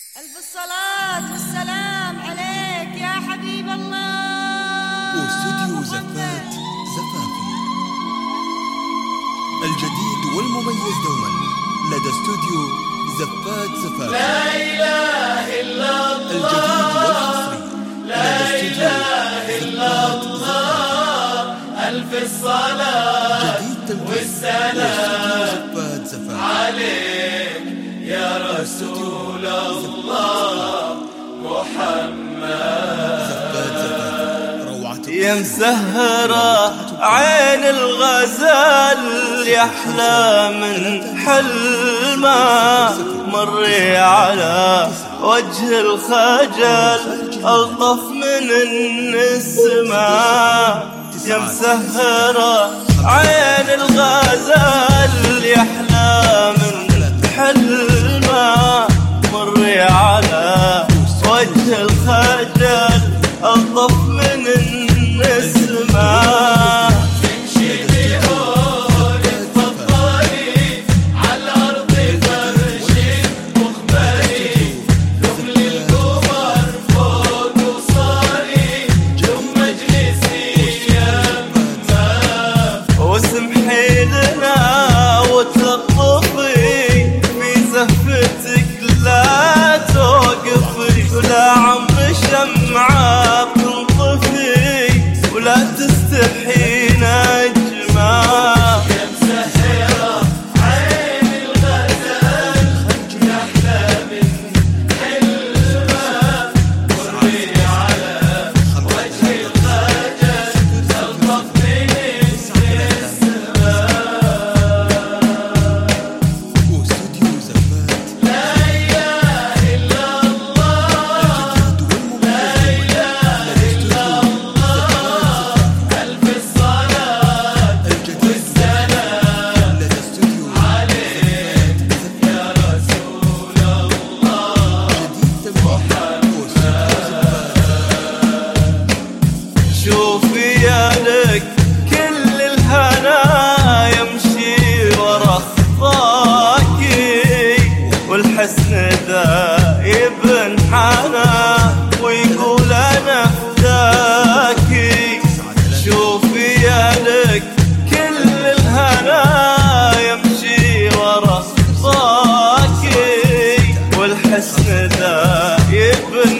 ألف الصلاة والسلام عليك يا حبيب الله. واستوديو زفات زفافي الجديد والمميز دوما لدى استوديو زفات زفافي. لا إله إلا الله، الجديد والحصري لا إله إلا الله. ألف الصلاة والسلام زفات زفافي عليك يا رسول الله محمد. يا مسهرة عين الغزال يحلى من حلمه، مري على وجه الخجل ألطف من النسمة. يا مسهرة عين الغزال يحلى من حلمه، مري على وجه الخجل ألطف من النسمة. تمشي بقول تفضلي على الأرض فرشي مخبري، ثم القمر فوق وصاري ثم مجلسي يمه. واسمحي لنا وتلطفي في زفتك لا توقفي، ولا عمر شمعة بتنطفي ولا تستحي نجمة. يا مسهرة عين الغزال يحلى من حلمه، مري على وجه الخجل ألطف من النسمة. واستوديو زفات لا إله إلا الله، لا إله إلا الله. ألف الصلاة والسلام لدى استوديو عليك يا رسول الله محمد. شوفي يا لك كل الهنا يمشي ورا خطاكي، والحسن ذايب انحنى ويقول انا فداكي. شوفي يا لك كل الهنا يمشي ورا خطاكي، والحسن ذايب